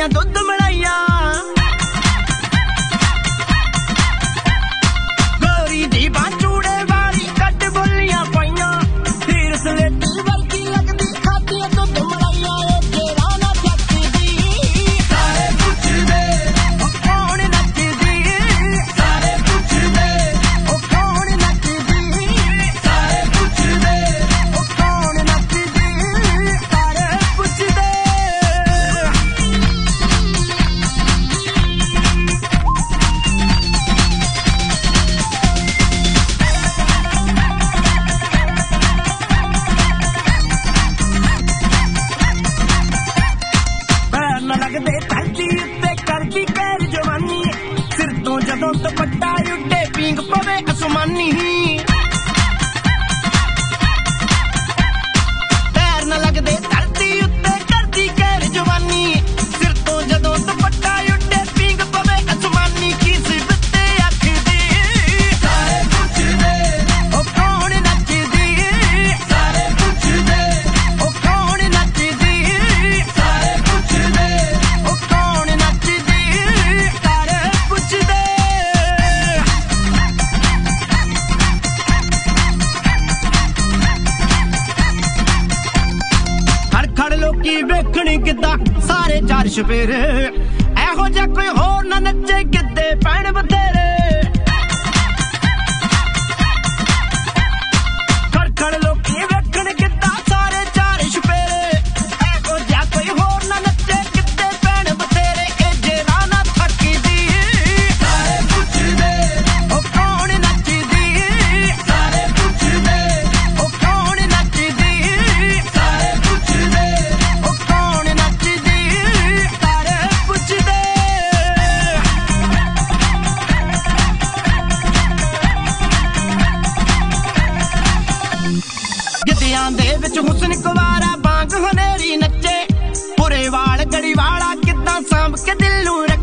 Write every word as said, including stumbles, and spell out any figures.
ਦੀਆਂ ਦੁੱਧ ਮਲਾਈਆਂ ਗੋਰੀ ਦੀ ਬਾਂਚੂੜੇ ਵਾਲੀ ਕੱਟ ਬੋਲੀਆਂ ਪਾਈਆਂ ਫਿਰ ਸਲੇਟੀ ਵਰਗੀ ਲੱਗਦੀ ਖਾਦੀ ਦੁੱਧ ਮਲਾਈਆਂ ਏ ਤੇਰਾ ਨਾ ਚੱਕਦੀ ਸਾਰੇ ਪੁੱਛਦੇ ਉਹ ਕੌਣ ਨੱਚਦੀ ਸਾਰੇ ਪੁੱਛਦੇ ਉਹ ਕੌਣ ਨੱਚਦੀ ਸਾਰੇ ਪੁੱਛਦੇ ਉਹ ਕੌਣ ਨੱਚਦੀ ਸਾਰੇ ਪੁੱਛਦੇ लगदे धरती उत्ते करदी पैर जवानी सिर तो जदों दुपट्टा उड्डे पींग पवे आसमानी पैर न लगदे धरती उत्ते करदी पैर जवानी सिर तो जदों दुपट्टा उड्डे पींग पवे आसमानी किस बित्ते आखदी सारे पुछदे ओ कौन नचदी सारे पुछदे ओ कौन नचदी सारे पुछदे लोकी वेखणी किद्दा सारे चार छपेरे एहो जा कोई होर ना नचे गिद्दे पैण बथेरे खड़खड़ लोकी वेखण किद्दा सारे चार छपेरे एहो जा कोई होर ना नचे गिद्दे पैण बथेरे ए जेरा ना थकदी सारे पुछदे ओ कौन नचदी सारे पुछदे ओ कौन नचदी सारे पुछदे ਗਿੱਧਿਆਂ ਦੇ ਵਿੱਚ ਹੁਸਨ ਕੁਵਾਰਾ ਬਾਂਗ ਹਨੇਰੀ ਨੱਚੇ ਪੁਰੇ ਵਾਲ ਗੜੀ ਵਾਲਾ ਕਿੱਦਾਂ ਸਾਂਭ ਕੇ ਦਿਲ ਨੂੰ